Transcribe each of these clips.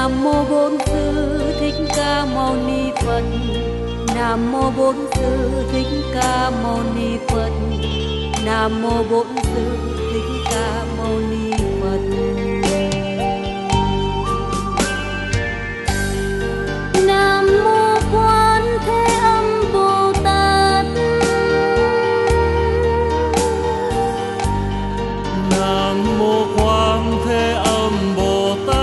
Nam mô Bổn Sư Thích Ca Mâu Ni Phật. Nam mô Bổn Sư Thích Ca Mâu Ni Phật. Nam mô Bổn Sư Thích Ca Mâu Ni Phật. Nam mô Quán Thế Âm Bồ Tát. Nam mô Quán Thế Âm Bồ Tát.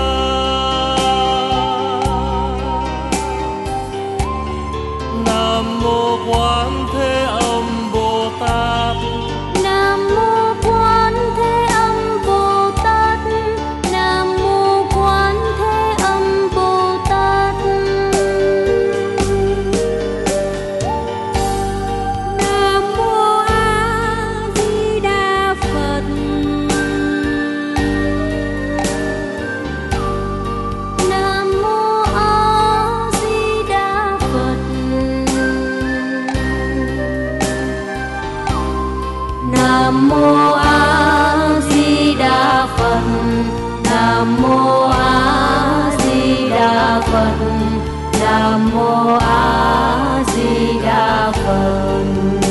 Nam mô Quán Thế Âm Bồ Tát. Nam mô Quán Thế Âm Bồ Tát. Nam mô Quán Thế Âm Bồ Tát. Nam mô A Di Đà Phật. Nam mô A Di Đà Phật. Nam mô A Di Đà Phật. Nam mô A Di Đà Phật. Nam mô A Di Đà Phật.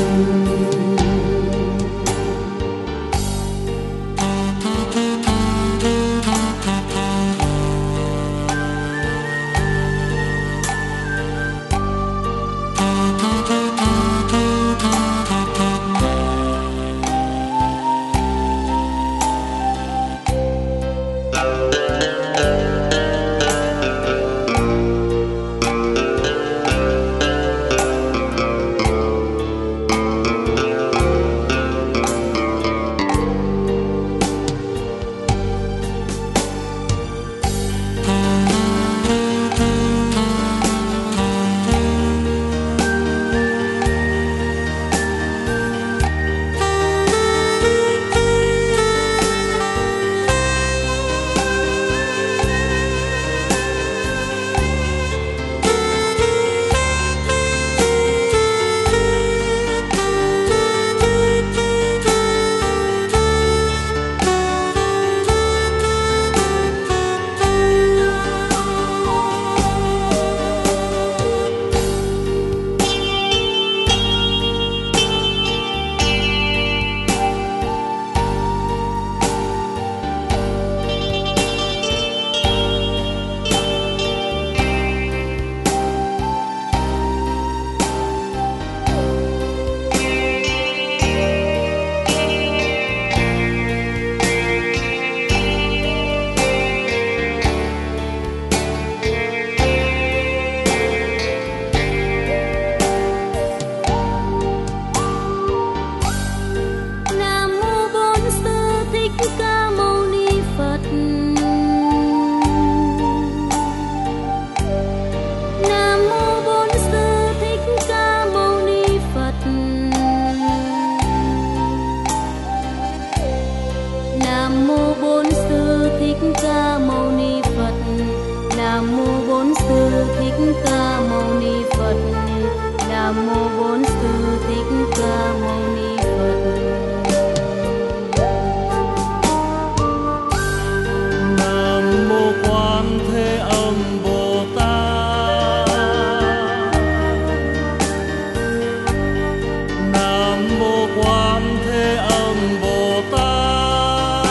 Nam mô Bổn Sư Thích Ca Mâu Ni Phật. Nam mô Bổn Sư Thích Ca Mâu Ni Phật. Nam mô Bổn Sư Thích Ca Mâu Ni Phật. Nam mô Bổn Sư Thích Ca Mâu Ni Phật. Nam mô Bổn Sư Thích Ca Mâu Ni Phật. Nam mô Quán Thế Âm Bồ Tát. Nam mô Quán Thế Âm Bồ Tát.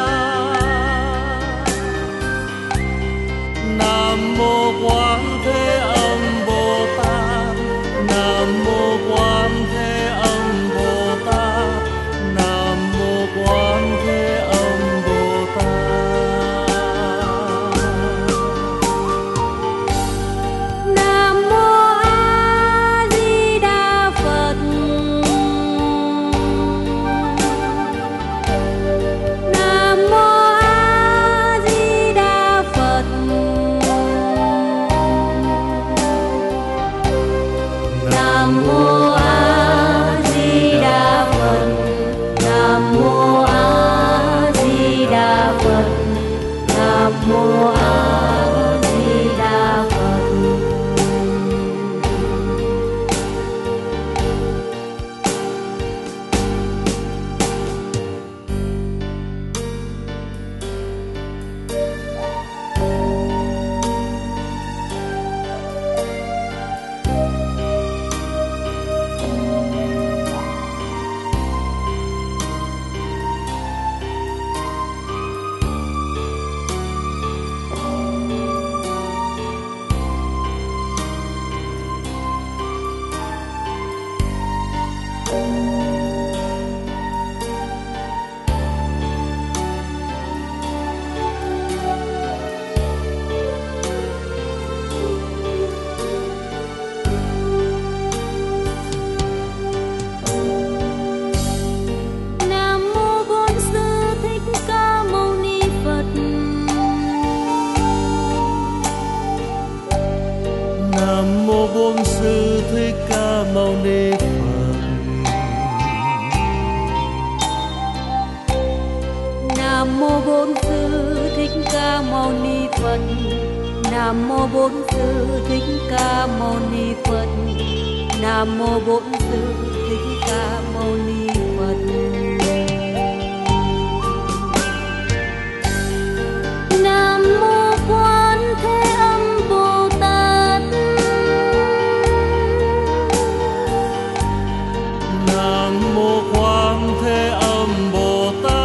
Nam mô Quán Thế Âm Bồ Tát. Nam mô Quán Thế Âm Bồ Tát. Nam mô Quán Thế Âm Bồ Tát. Nam mô A Di Đà Phật. Nam mô A Di Đà Phật. Nam mô A Di Đà Phật. Nam mô A Di Đà Phật. Nam mô A Di Đà Phật. Phật. Nam mô Bổn Sư Thích Ca Mâu Ni Phật. Nam mô Bổn Sư Thích Ca Mâu Ni Phật. Nam mô Quan Thế Âm Bồ Tát. Nam mô Quan Thế Âm Bồ Tát.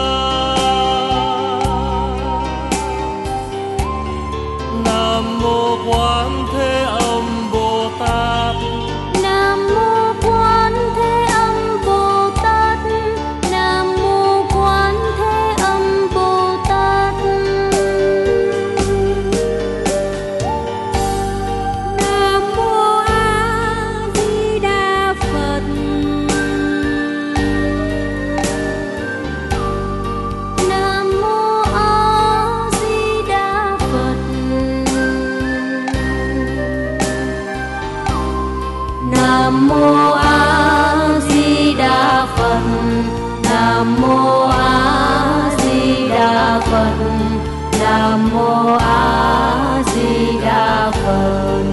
Nam mô Quan Thế Âm Bồ Tát. Nam mô Quan Thế Âm Bồ Tát. Nam mô Quan Thế Âm Bồ Tát. Nam mô A Di Đà Phật. Nam mô A Di Đà Phật. Nam mô A Di Đà Phật. Nam mô A Di Đà Phật. Nam mô A Di Đà Phật.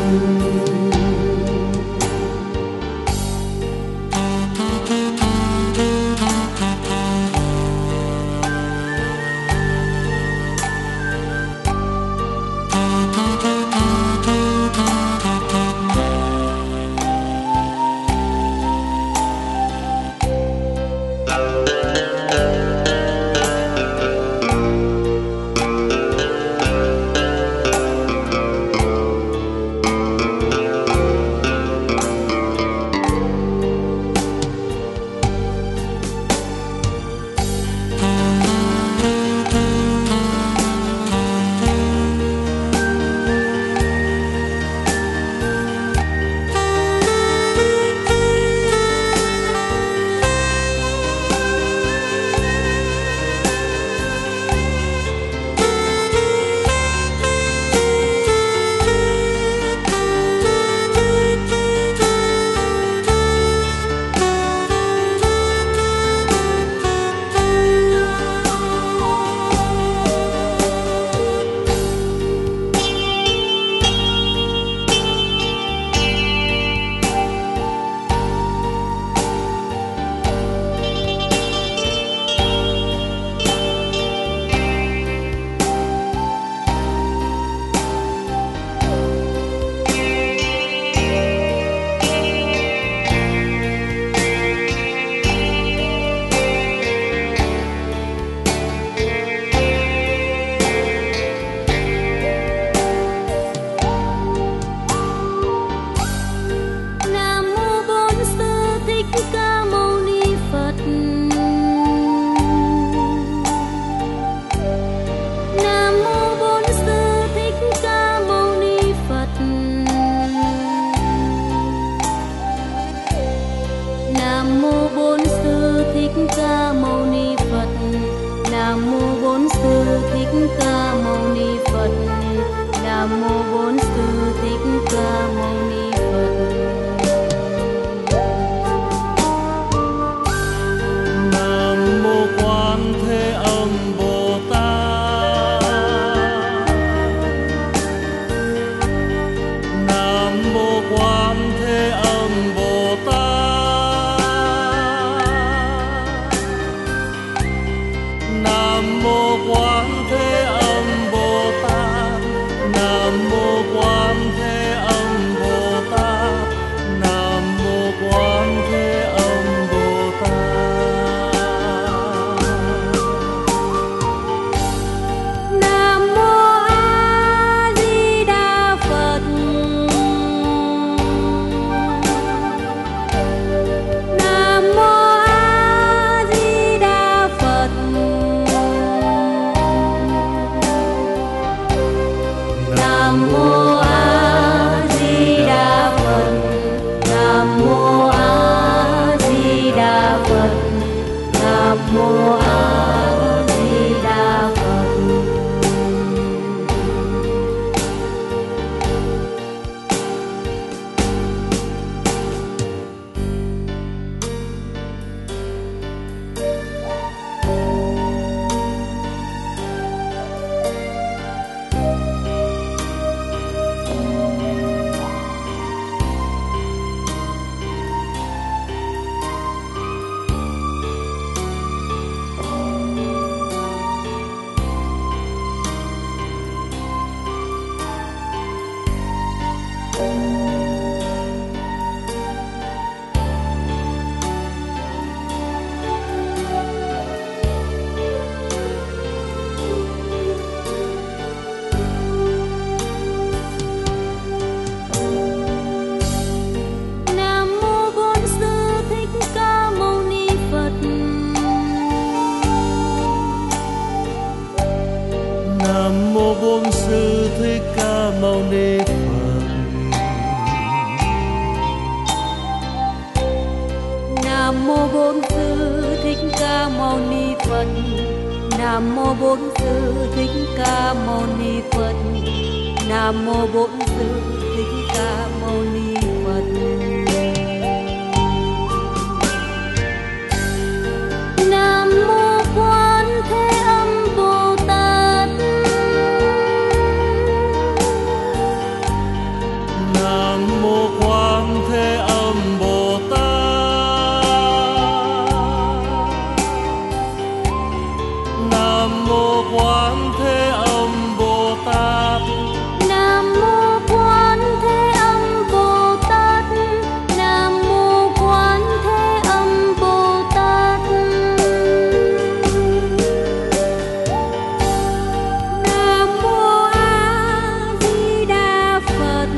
Nam mô Bổn Sư Thích Ca Mâu Ni Phật. Nam mô Bổn Sư Thích Ca Mâu Ni Phật. Nam mô Bổn Sư Thích Ca Mâu Ni Phật. Nam mô Bổn Sư Thích Ca Mâu Ni Phật. Nam mô Bổn Sư Thích Ca Mâu Ni Phật. Nam mô Quan Thế Âm Bồ Tát. Nam mô Quan Thế Âm Bồ Tát. Nam mô Quan Thế Âm Bồ Tát. Nam mô Quan Thế Âm Bồ Tát. Nam mô Quan Thế Âm Bồ Tát. Nam mô A Di Đà Phật. Nam mô A Di Đà Phật. Nam mô A Di Đà Phật. Nam mô A Di Đà Phật. Nam mô A Di Đà Phật. Mô Bổn Sư Thích Ca Mâu Ni Phật. Nam mô Bổn Sư Thích Ca Mâu Ni Phật. Nam mô Bổn Sư Thích Ca Mâu Ni Phật. Nam mô Bổn Sư Thích Ca Mâu Ni Phật. Nam mô Quán Thế Âm Bồ Tát. Nam mô Quán Thế Âm Bồ Tát. Nam mô Quán Thế Âm Bồ Tát. Nam mô Quán Thế Âm Bồ Tát. Nam mô Quán Thế Âm Bồ Tát. Nam mô A Di Đà Phật.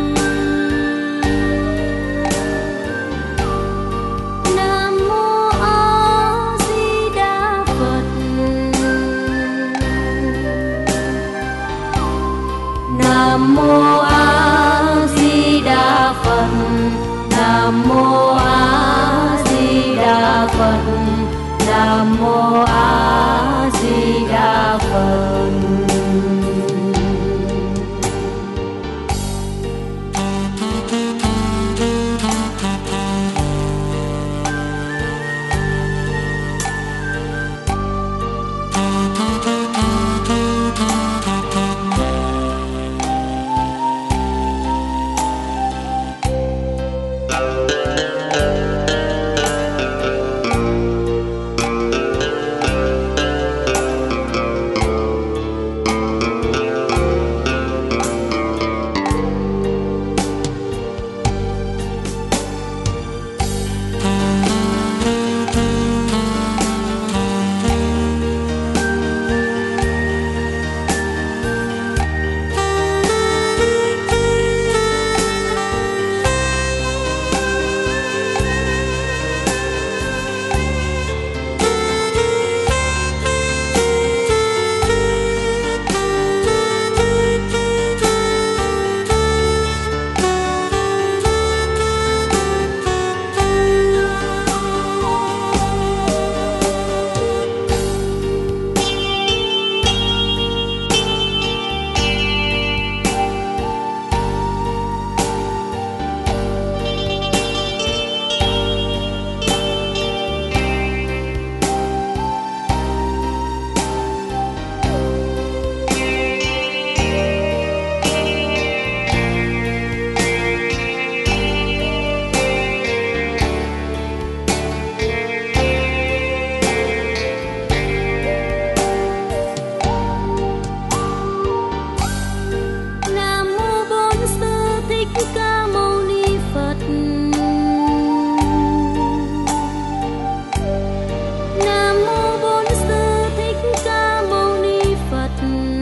Nam mô A Di Đà Phật. Nam mô A Di Đà Phật. Nam mô A Di Đà Phật. Nam mô A Di Đà Phật. Nam mô Bổn Sư Thích Ca Mâu Ni Phật. Nam mô Bổn Sư Thích Ca Mâu Ni Phật.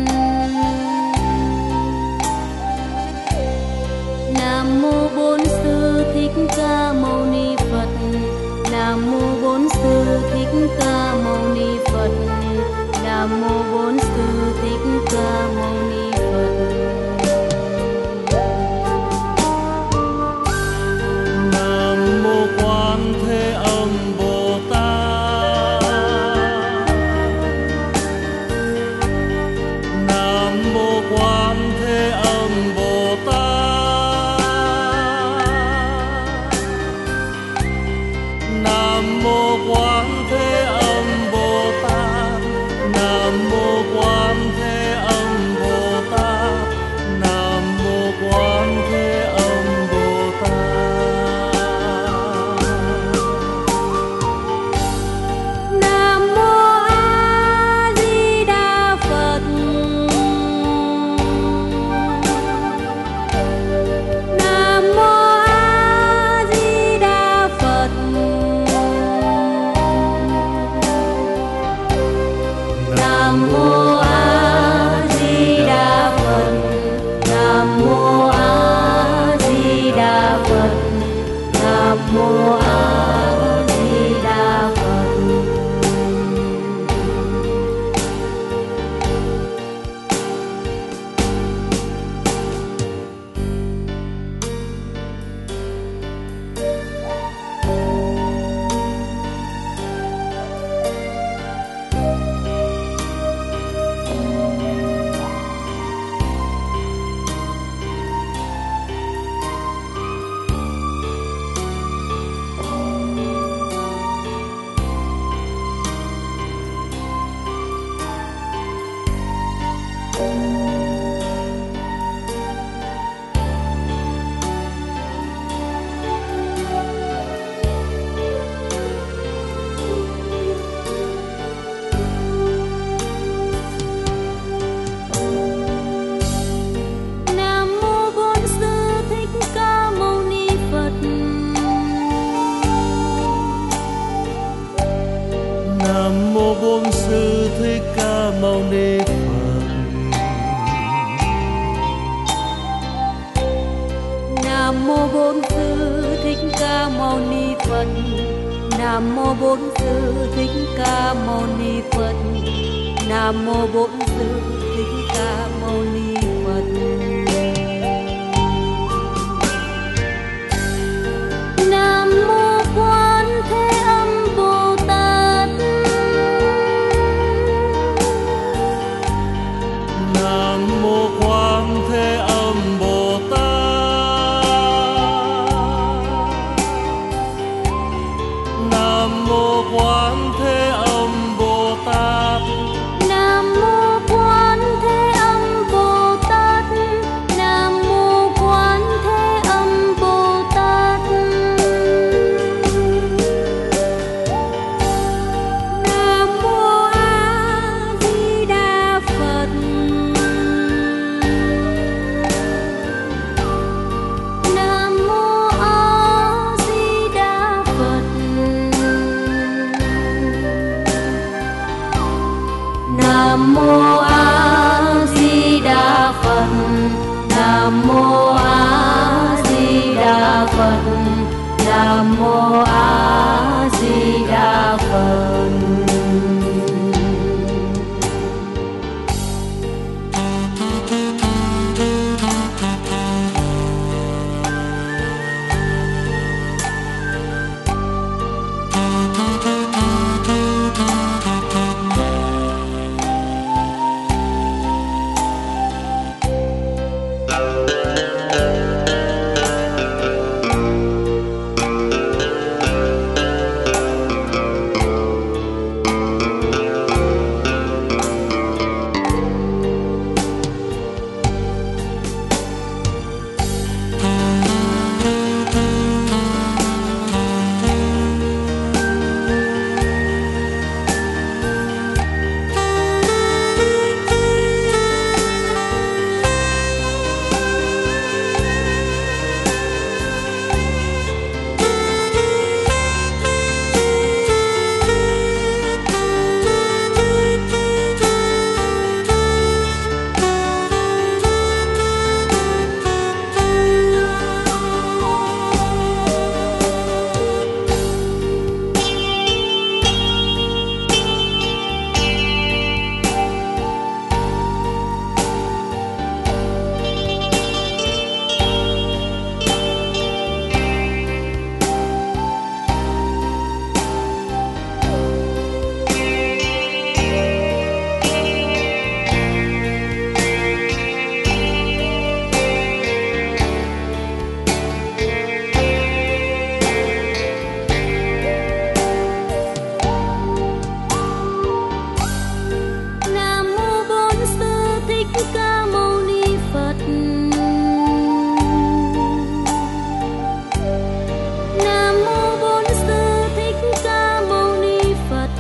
Nam mô Bổn Sư Thích Ca Mâu Ni Phật. Nam mô Bổn Sư Thích Ca Mâu Ni Phật. Nam mô Bổn Sư Thích Ca Mâu Ni Phật. Nam mô Quán Thế Âm Bồ Tát. Nam mô Quán Thế Âm Bồ Tát. Nam mô Quán Thế Âm Bồ Tát. Nam mô Quán Thế Âm Bồ Tát. Nam mô Quán Thế Âm Bồ Tát. Nam mô A Di Đà Phật. Nam mô Bổn Sư Thích Ca Mâu Ni Phật. Nam mô Bổn Sư Thích Ca Mâu Ni Phật. Nam mô Bổn Sư Thích Ca Mâu Ni Phật. Nam mô Bổn Sư Thích Ca Mâu Ni Phật. Nam mô Quán Thế Âm Bồ Tát. Nam mô Quán Thế Âm Bồ Tát. Nam mô Quán Thế Âm Bồ Tát. Nam mô Quán Thế Âm Bồ Tát. Nam mô Quán Thế Âm Bồ Tát. Nam mô A Di Đà Phật. Nam mô A Di Đà Phật. Nam mô A Di Đà Phật. Nam mô A Di Đà Phật. Nam mô A Di Đà Phật. Nam mô Bổn Sư Thích Ca Mâu Ni Phật. Nam mô Bổn Sư Thích Ca Mâu Ni Phật.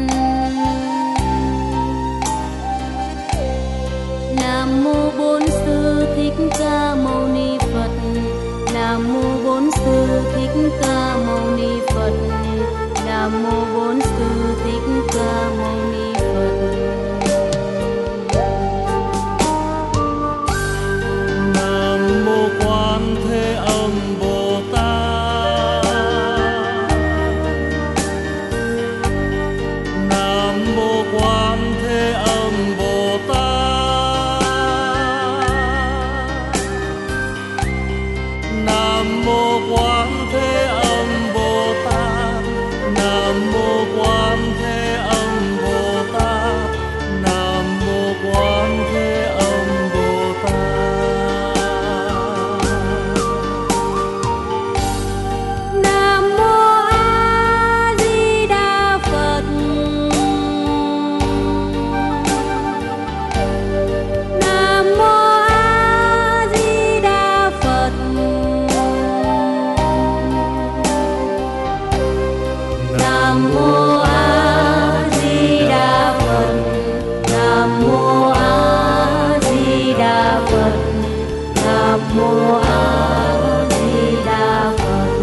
Nam mô Bổn Sư Thích Ca Mâu Ni Phật. Nam mô Bổn Sư Thích Ca Mâu Ni Phật. Nam mô Bổn Sư Thích Ca Mâu Ni Phật. Nam mô Quán Thế Âm Bồ Tát. Nam mô Quán Thế Âm Bồ Tát. Nam mô Quán Thế Âm Bồ Tát. Nam mô Quán Thế Âm Bồ Tát. Mô A Di Đà Phật.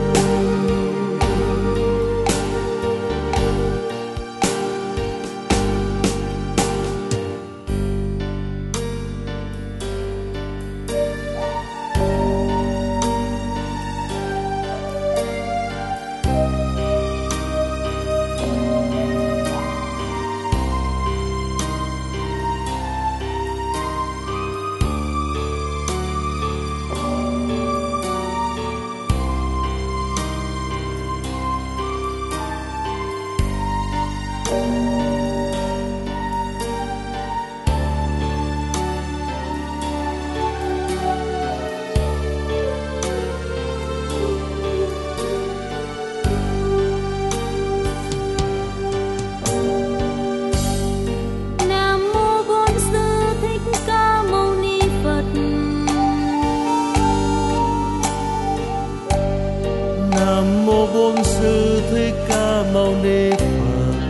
Nam mô Bổn Sư Thích Ca Mâu Ni Phật.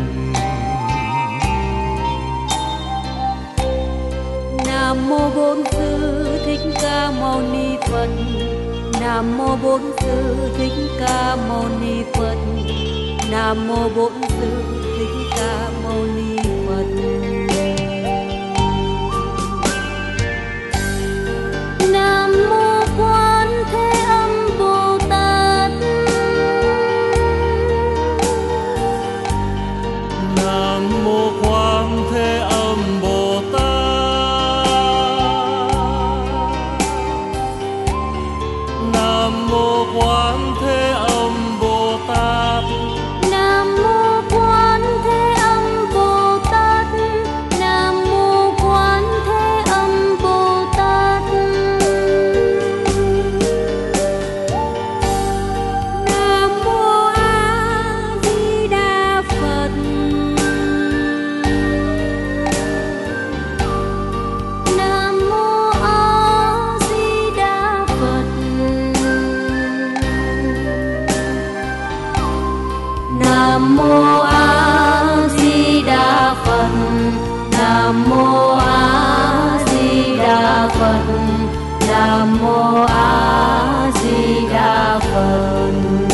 Nam mô Bổn Sư Thích Ca Mâu Ni Phật. Nam mô Bổn Sư Thích Ca Mâu Ni Phật. Nam mô Bổn Sư Thích Ca Mâu Ni Phật. Nam mô Quán Thế Âm Bồ Tát. Nam mô Quán Thế Âm Bồ Tát. Nam mô Quán Thế Âm Bồ Tát. Nam mô Quán Thế Âm Bồ Tát. Nam mô Quán Thế Âm Bồ Tát. Nam mô A Di Đà Phật. Nam mô A Di Đà Phật. Nam mô A Di Đà Phật. Nam mô A Di Đà Phật. Nam mô A Di Đà Phật.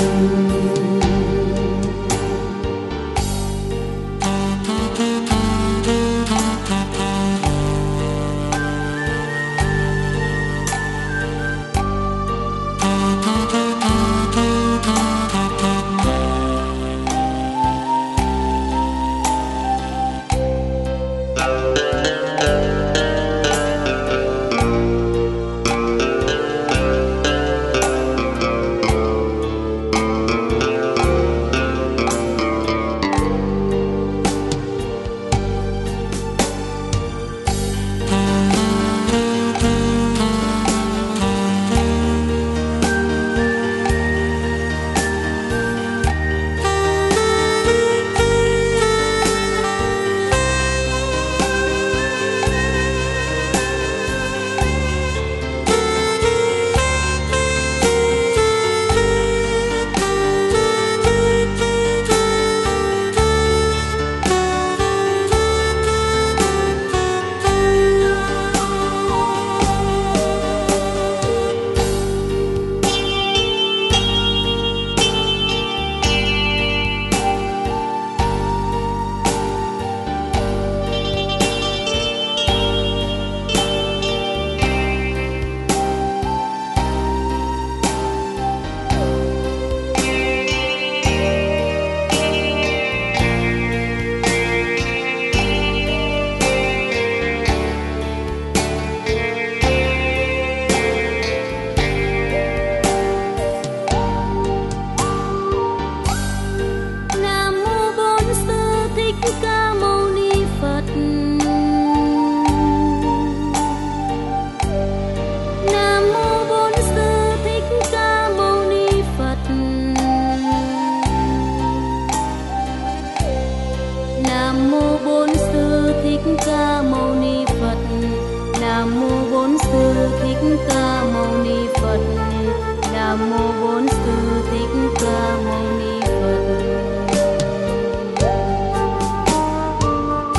Nam mô Bổn Sư Thích Ca Mâu Ni Phật.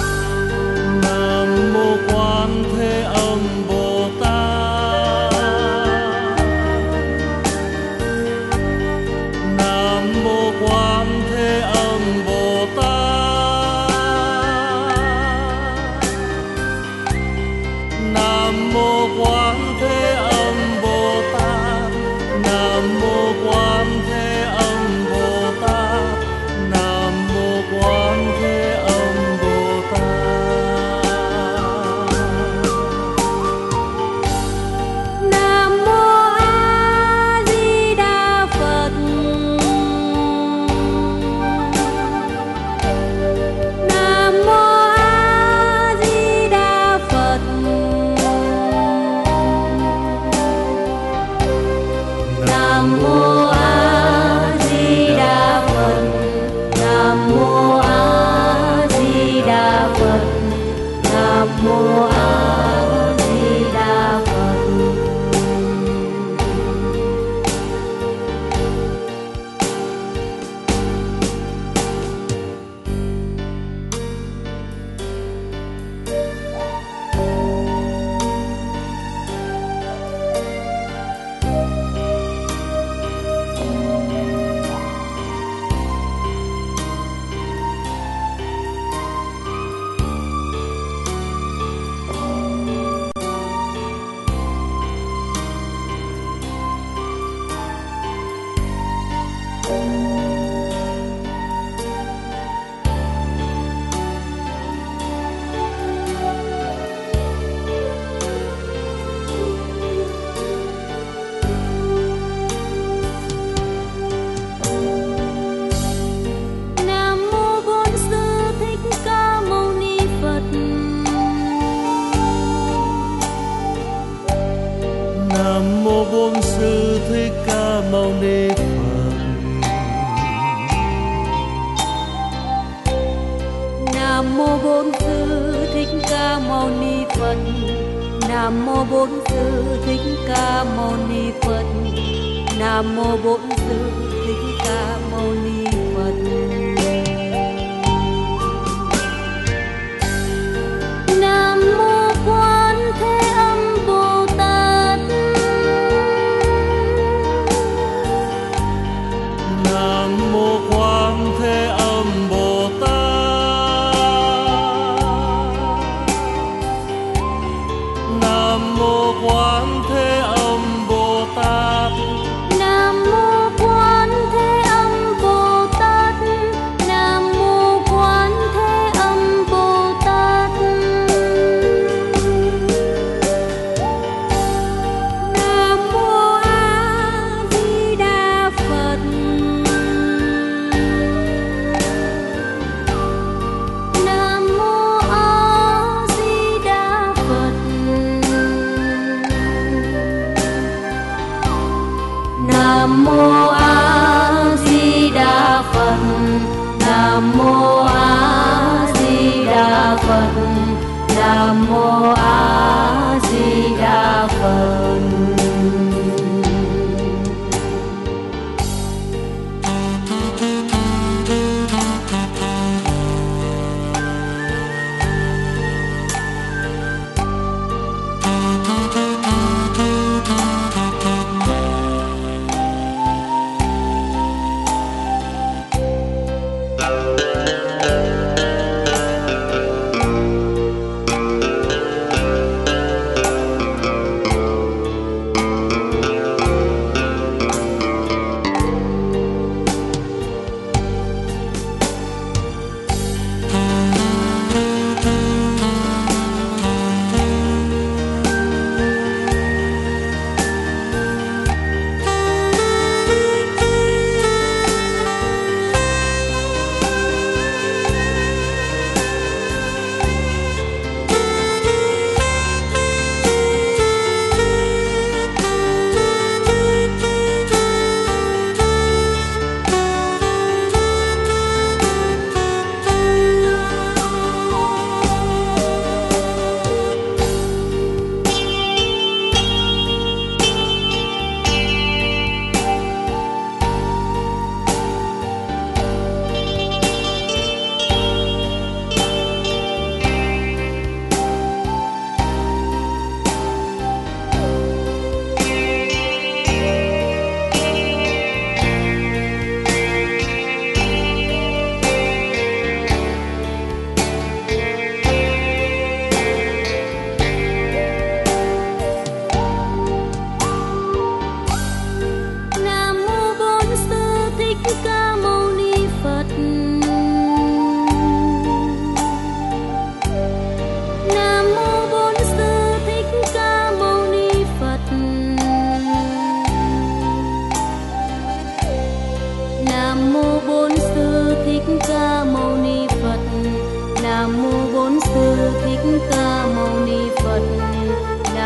Nam mô Quan Thế Âm Bồ Tát. Nam mô Quán Thế Âm Bồ Tát. Nam mô Quán Thế Âm Bồ Tát. Nam mô Quán Thế Âm Bồ Tát. Nam mô A Di Đà Phật. Nam mô A Di Đà Phật. Nam mô A Di Đà Phật. Nam mô A Di Đà Phật. Nam mô A Di Đà Phật. Nam mô Bổn Sư Thích Ca Mâu Ni Phật. Nam mô Bổn Sư Thích Ca Mâu Ni Phật. Nam mô Bổn Sư Thích Ca Mâu Ni Phật. Nam mô Bổn Sư Thích Ca Mâu Ni Phật. Nam mô Bổn Sư Thích Ca Mâu Ni Phật. Nam mô Quán Thế Âm Bồ Tát. Nam mô Quán Thế Âm Bồ Tát. Nam mô Quán Thế Âm Bồ Tát. Nam mô Quán Thế Âm Bồ Tát. Nam mô Quán Thế Âm Bồ Tát. Nam mô A Di Đà Phật. Nam mô A Di Đà Phật. Nam mô A Di Đà Phật. Nam mô A Di Đà Phật. Nam mô A Di Đà Phật.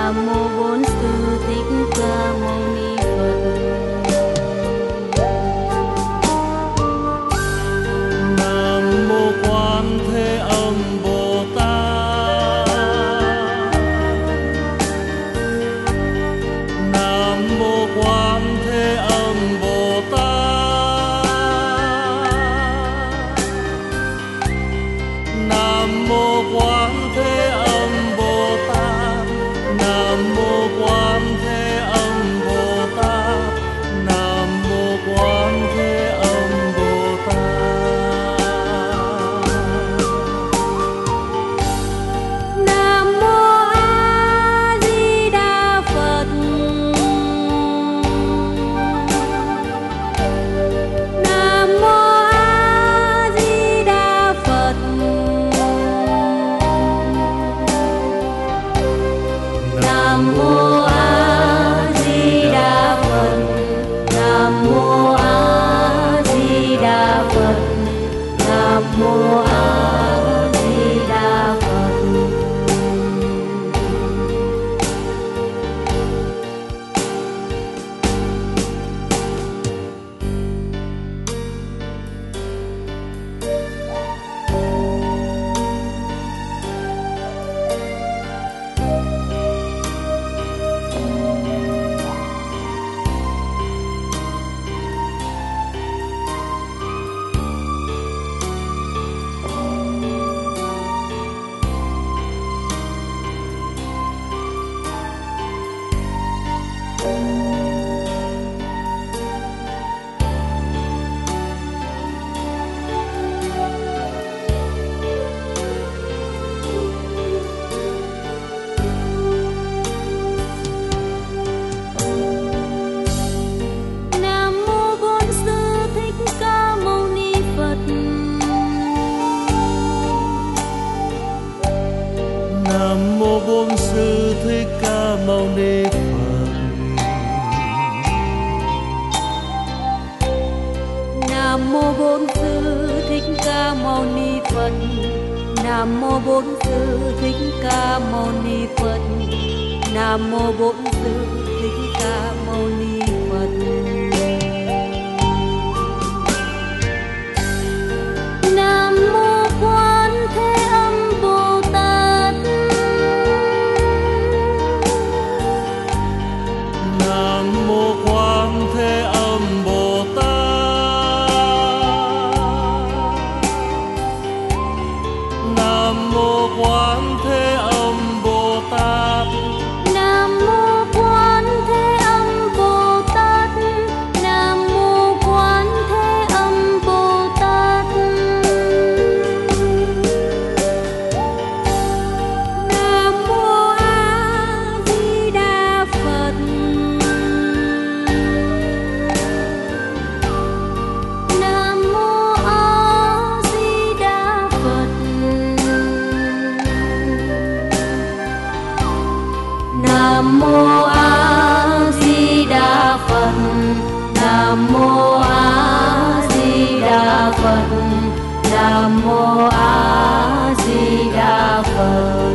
Nam mô Bổn Sư Thích Ca Mâu Ni Phật. Nam mô Quan Thế Âm Bồ Tát. Nam mô Quan Thế Âm Bồ Tát. Nam mô Quan Thế Âm Bồ Tát. Nam mô Quan Thế Âm Bồ Tát. Nam mô Quan Thế Âm Bồ Tát. Nam mô A Di Đà Phật. Nam mô A Di Đà Phật. Nam mô A Di Đà Phật. Nam mô A Di Đà Phật. Nam mô A Di Đà Phật. Nam mô Bổn Sư Thích Ca Mâu Ni Phật. Nam mô Bổn Sư Thích Ca Mâu Ni Phật. Nam mô Bổn Sư Thích Ca Mâu Ni Phật. Nam mô Bổn Sư Thích Ca Mâu Ni Phật. Nam mô Bổn Sư Thích Ca Mâu Ni Phật. Nam mô Quan Thế Âm Bồ Tát. Nam mô Quan Thế Âm Bồ Tát. Nam mô Quan Thế Âm Bồ Tát. Nam mô Quan Thế Âm Bồ Tát. Nam mô Quan Thế Âm Bồ Tát. Nam mô A Di Đà Phật. Nam mô A Di Đà Phật. Nam mô A Di Đà Phật. Nam mô A Di Đà Phật. Nam mô A Di Đà Phật.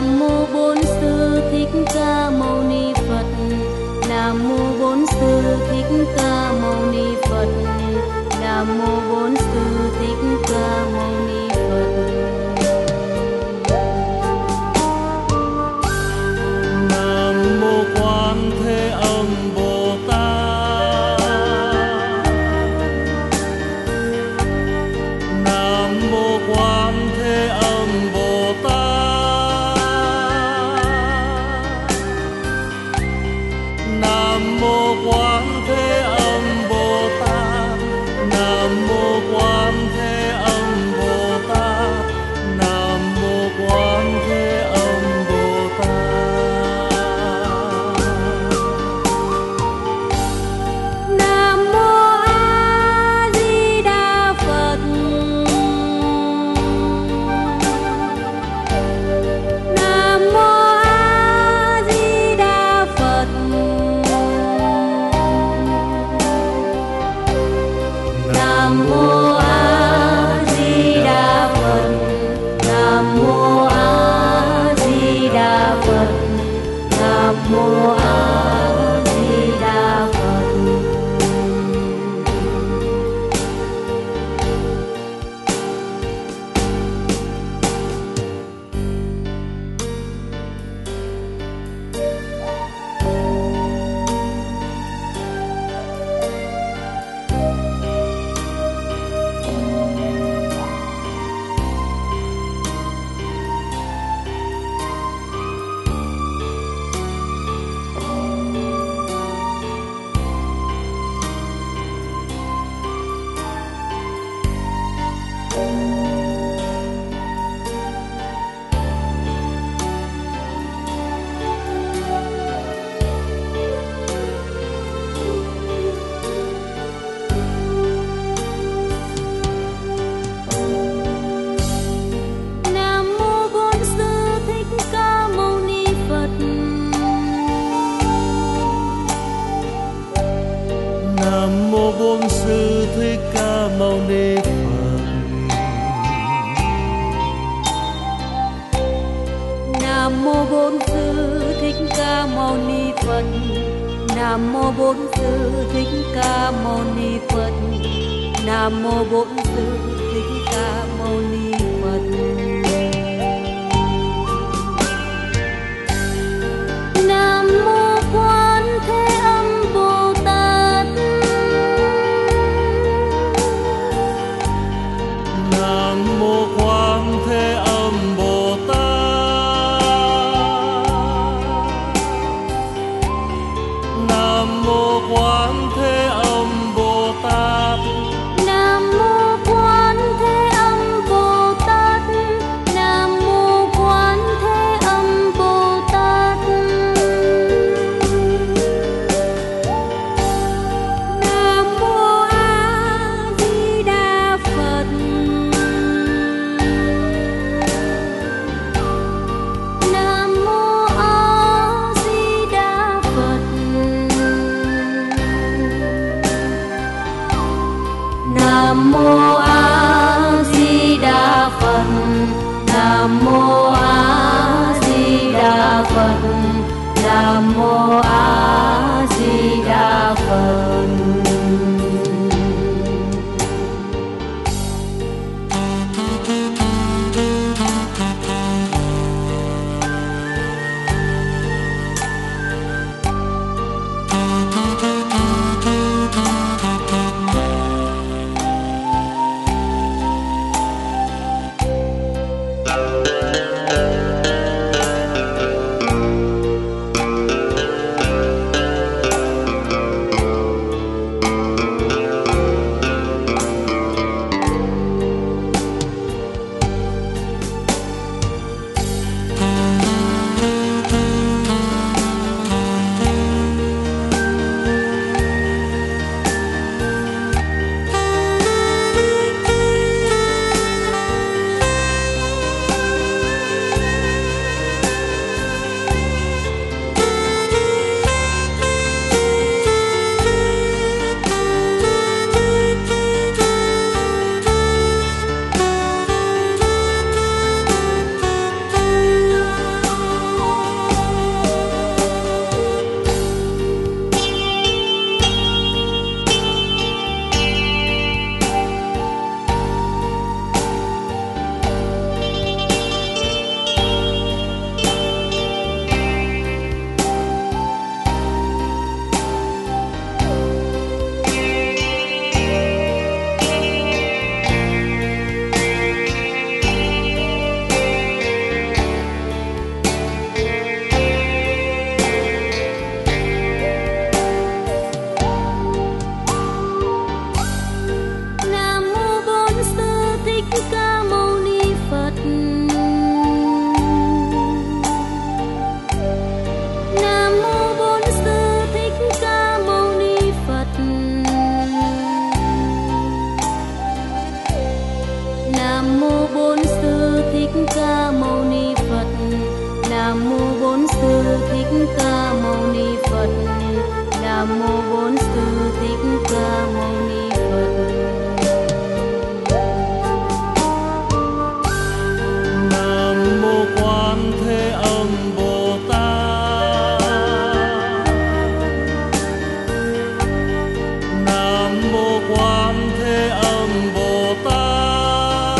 Nam mô Bổn Sư Thích Ca Mâu Ni Phật. Nam mô Bổn Sư Thích Ca Mâu Ni Phật. Nam mô Bổn Sư Thích Ca Mâu Ni Phật. Nam mô Quan Thế Âm Bồ Tát. Nam mô Quan Thế Âm Bồ Tát. Nam mô Quan Thế Âm Bồ Tát. Nam mô Quan Thế Âm Bồ Tát. Nam mô Quan Thế Âm Bồ Tát. Nam mô A Di Đà Phật. Nam mô A Di Đà Phật. Nam mô A Di Đà Phật. Nam mô A Di Đà Phật. Nam mô A Di Đà Phật. Nam mô Bổn Sư Thích Ca Mâu Ni Phật. Nam mô Bổn Sư Thích Ca Mâu Ni Phật. Nam mô Bổn Sư Thích Ca Mâu Ni Phật. Nam mô Bổn Sư Thích Ca Mâu Ni Phật. Nam mô Bổn Sư Thích Ca Mâu Ni Phật. Nam mô Quan Thế Âm Bồ Tát. Nam mô Quan Thế Âm Bồ Tát. Nam mô Quan Thế Âm Bồ Tát. Nam mô Quan Thế Âm Bồ Tát. Nam mô Quan Thế Âm Bồ Tát. Nam mô A Di Đà Phật. Nam mô A Di Đà Phật. Nam mô A Di Đà Phật. Nam mô A Di Đà Phật. Nam mô A Di Đà Phật. Nam mô Bổn Sư Thích Ca Mâu Ni Phật. Nam mô Quan Thế Âm Bồ Tát. Nam mô Quan Thế Âm Bồ Tát.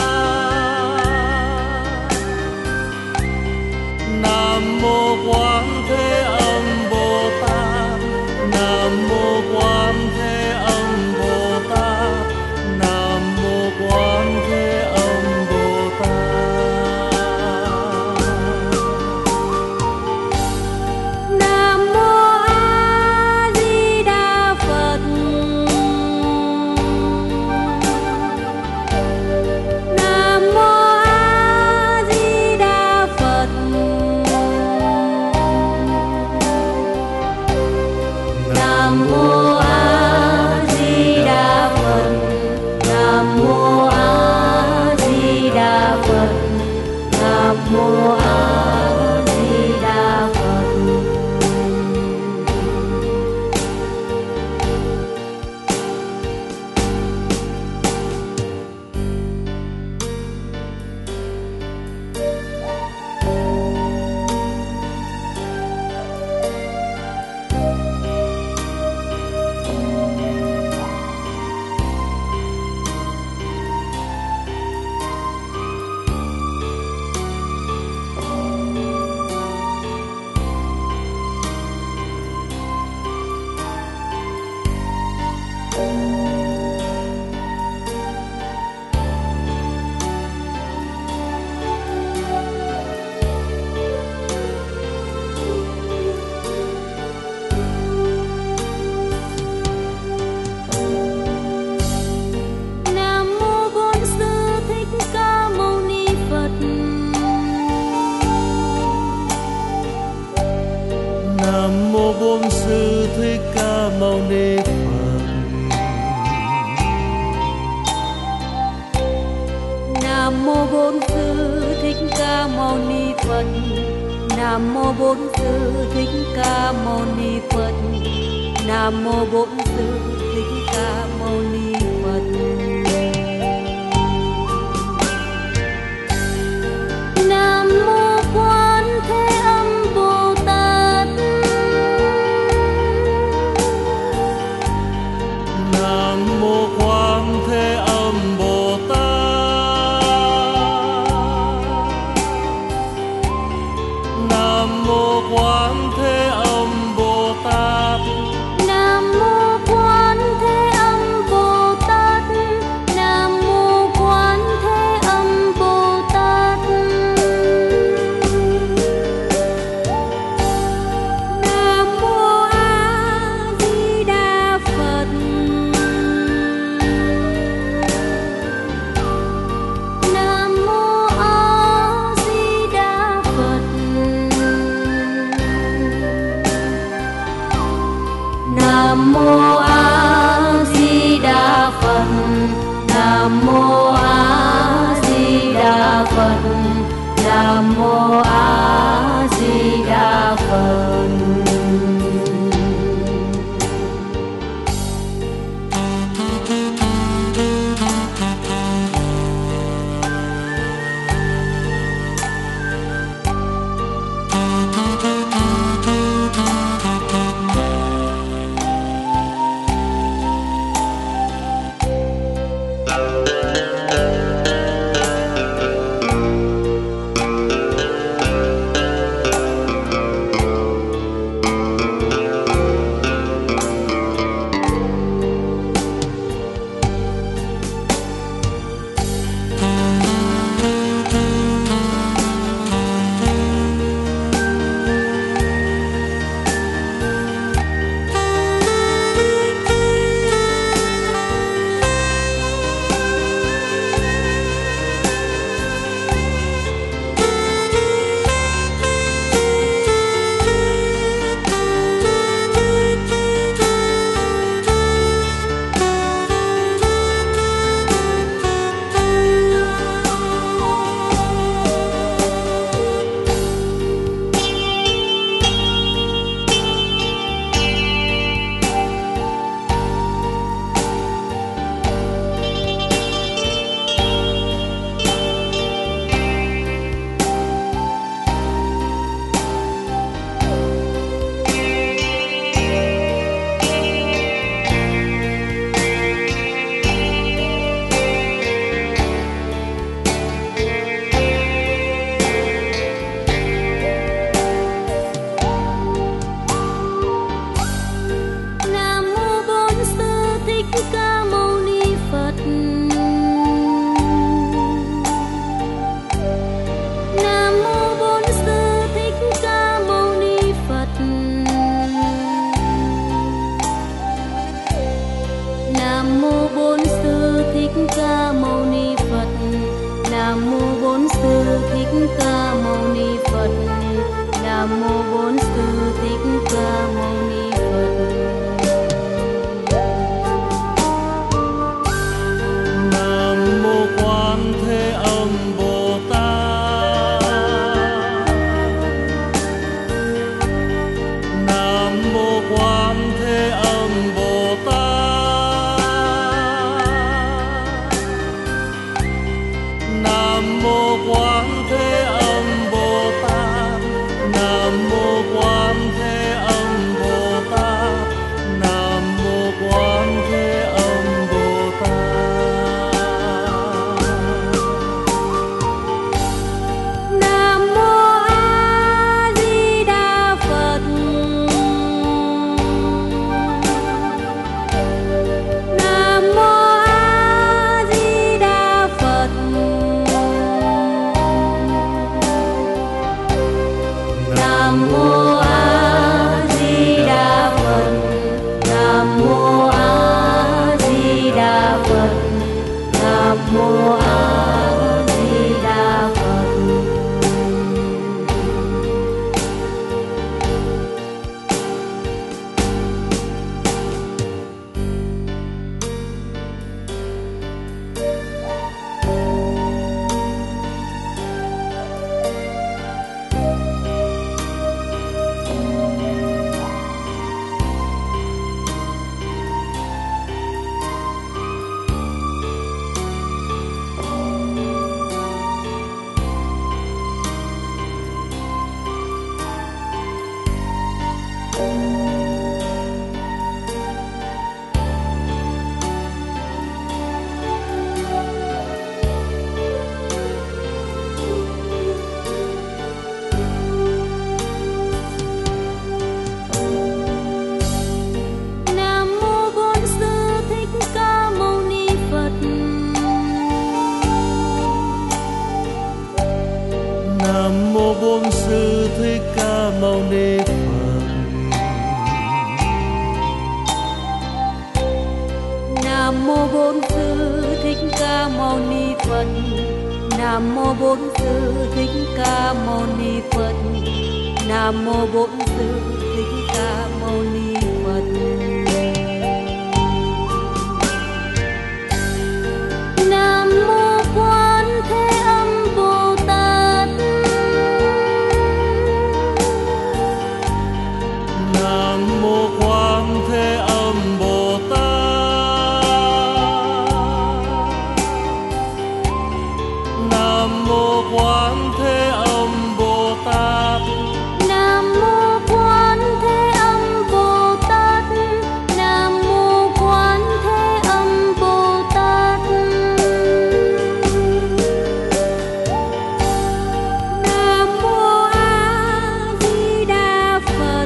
Nam mô Quan Thế Âm Bồ Tát. Nam mô Quan Thế Âm Bồ Tát. Nam mô Quan Thế Âm Bồ Tát. Nam mô A Di Đà Phật. Nam mô A Di Đà Phật. Nam mô A Di Đà Phật. Nam mô A Di Đà Phật. Nam mô A Di Đà Phật. Nam mô Bổn Sư Thích Ca Mâu Ni Phật. Nam mô Bổn Sư Thích Ca Mâu Ni Phật. Nam mô Bổn Sư Thích Ca Mâu Ni Phật. Nam mô Bổn Sư Thích Ca Mâu Ni Phật. Nam mô Bổn Sư Thích Ca Mâu Ni Phật. Nam mô Quan Thế Âm Bồ Tát. Nam mô Quan Thế Âm Bồ Tát. Nam mô Quan Thế Âm Bồ Tát. Nam mô Quan Thế Âm Bồ Tát. Nam mô Quan Thế Âm Bồ Tát. Nam mô A Di Đà Phật. Nam mô A Di Đà Phật. Nam mô A Di Đà Phật. Nam mô A Di Đà Phật. Nam mô A Di Đà Phật. Mô A Di Đà Phật. Nam Mô A Di Đà Phật. Nam Mô A Di Đà Phật. Nam mô Bổn Sư Thích Ca Mâu Ni Phật. Nam mô Bổn Sư Thích Ca Mâu Ni Phật. Nam mô Bổn Sư Thích Ca Mâu Ni Phật. Nam mô Bổn Sư Thích Ca Mâu Ni Phật. Nam mô Quan Thế Âm Bồ Tát. Nam mô Quan Thế Âm Bồ Tát. Nam mô Quan Thế Âm Bồ Tát. Nam mô Quan Thế Âm Bồ Tát. Nam mô Quan Thế Âm Bồ Tát. Nam mô A Di Đà Phật.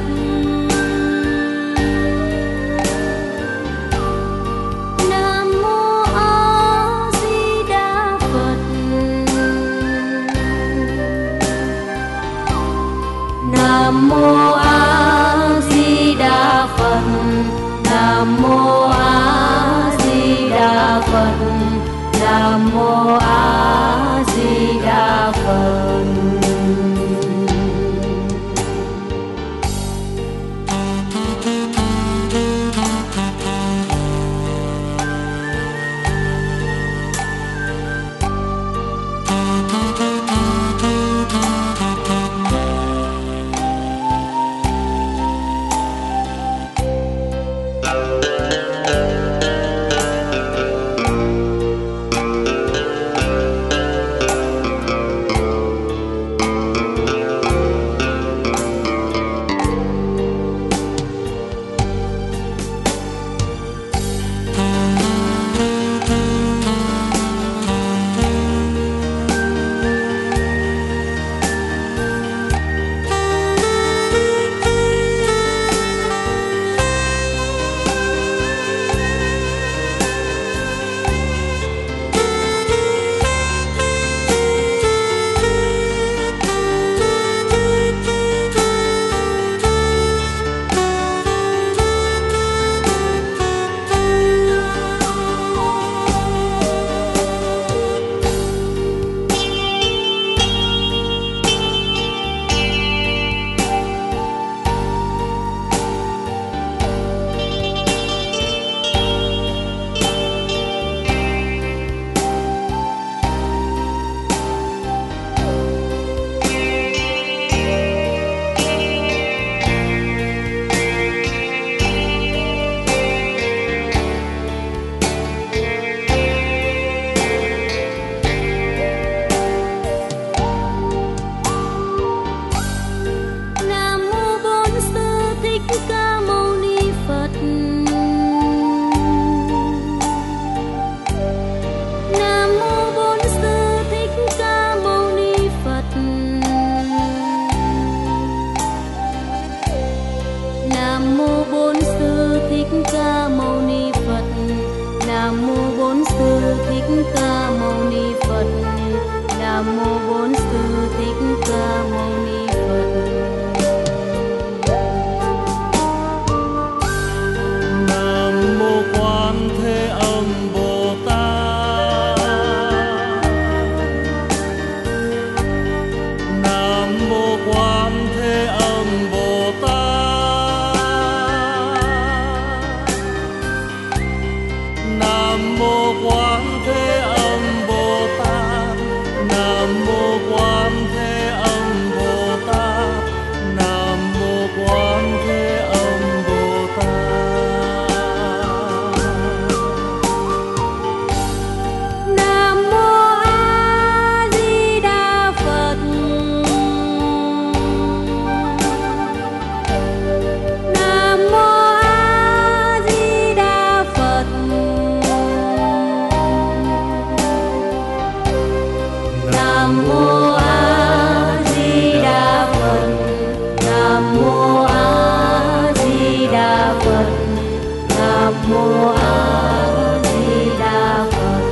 Nam mô A Di Đà Phật. Nam mô A Di Đà Phật. Nam mô A Di Đà Phật. Nam mô A Di Đà Phật. mô Quán Thế Âm Bồ Tát. Nam mô Quán Thế Âm Bồ Tát. Nam mô Quán Thế Âm Bồ Tát. Nam mô Quán Thế Âm Bồ Tát. Nam mô A Di Đà Phật. Nam mô A Di Đà Phật. Nam mô A Di Đà Phật. Nam mô A Di Đà Phật. Nam mô A Di Đà Phật.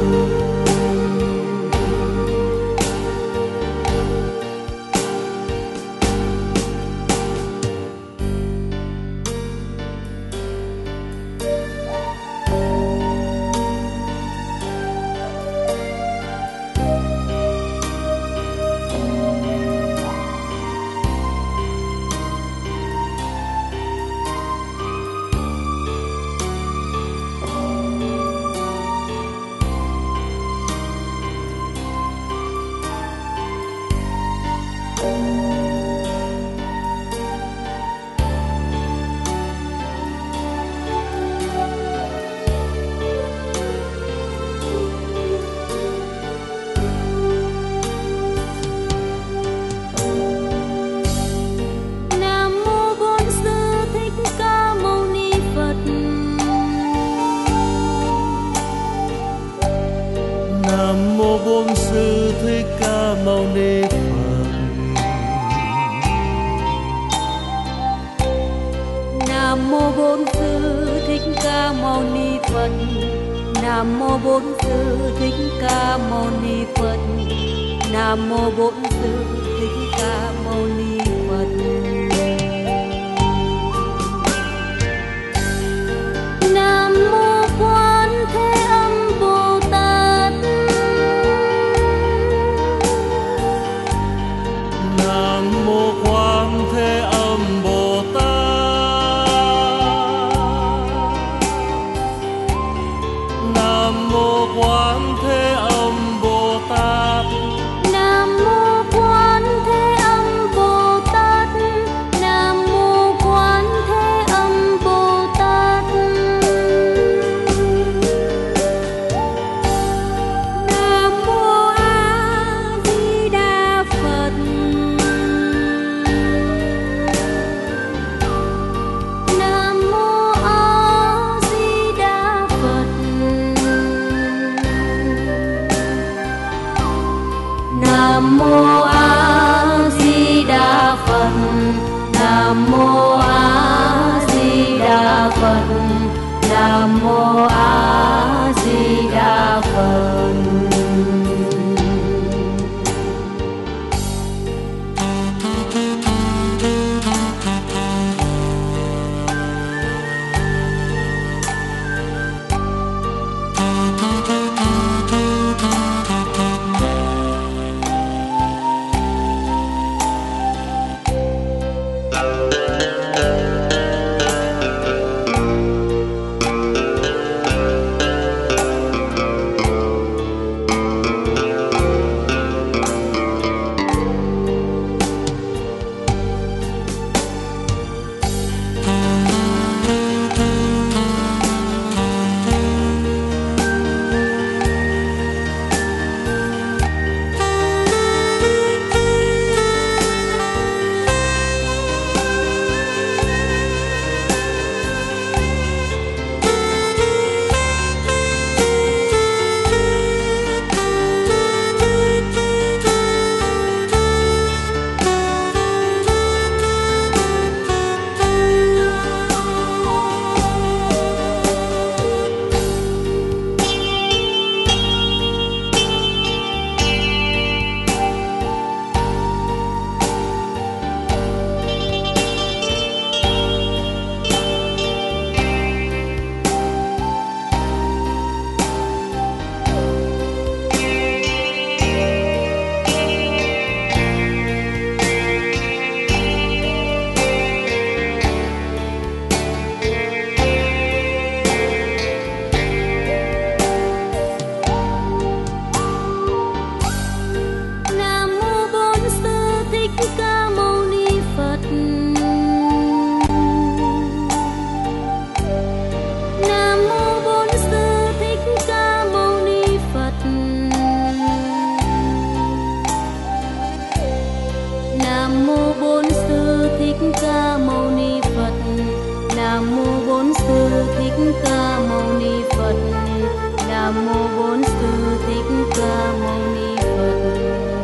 Nam mô Bổn Sư Thích Ca Mâu Ni Phật. Nam mô Bổn Sư Thích Ca Mâu Ni Phật. Nam mô Bổn Sư Thích Ca Mâu Ni Phật. Nam mô Bổn Sư Thích Ca Mâu Ni Phật. Nam mô Bổn Sư Thích Ca Mâu Ni Phật. Nam mô Quán Thế Âm Bồ Tát. Nam mô Quán Thế Âm Bồ Tát. Nam mô Quán Thế Âm Bồ Tát. Nam mô Quán Thế Âm Bồ Tát. Nam mô Quán Thế Âm Bồ Tát. Nam mô A Di Đà Phật. Nam mô Bổn Sư Thích Ca Mâu Ni Phật. Nam mô Bổn Sư Thích Ca Mâu Ni Phật. Nam mô Bổn Sư Thích Ca Mâu Ni Phật.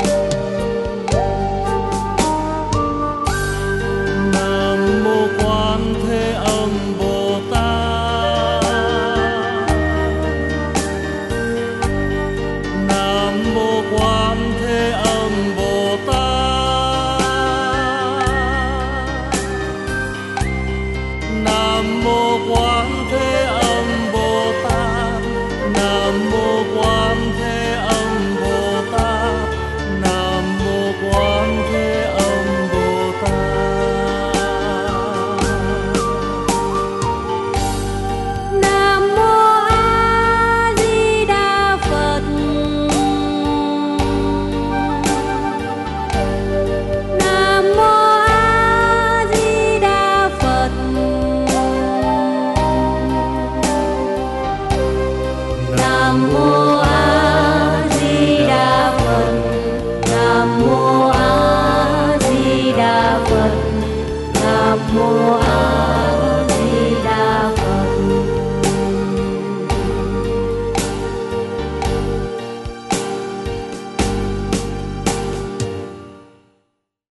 Nam mô Quan Thế Âm Bồ Tát. Nam mô Quan Thế Âm Bồ Tát. Nam mô Quan Thế Âm Bồ Tát. Nam mô Quan Thế Âm Bồ Tát. Nam mô Quan Thế Âm Bồ Tát. Nam mô A Di Đà Phật. Nam mô A Di Đà Phật. Nam mô A Di Đà Phật. Nam mô A Di Đà Phật. Nam mô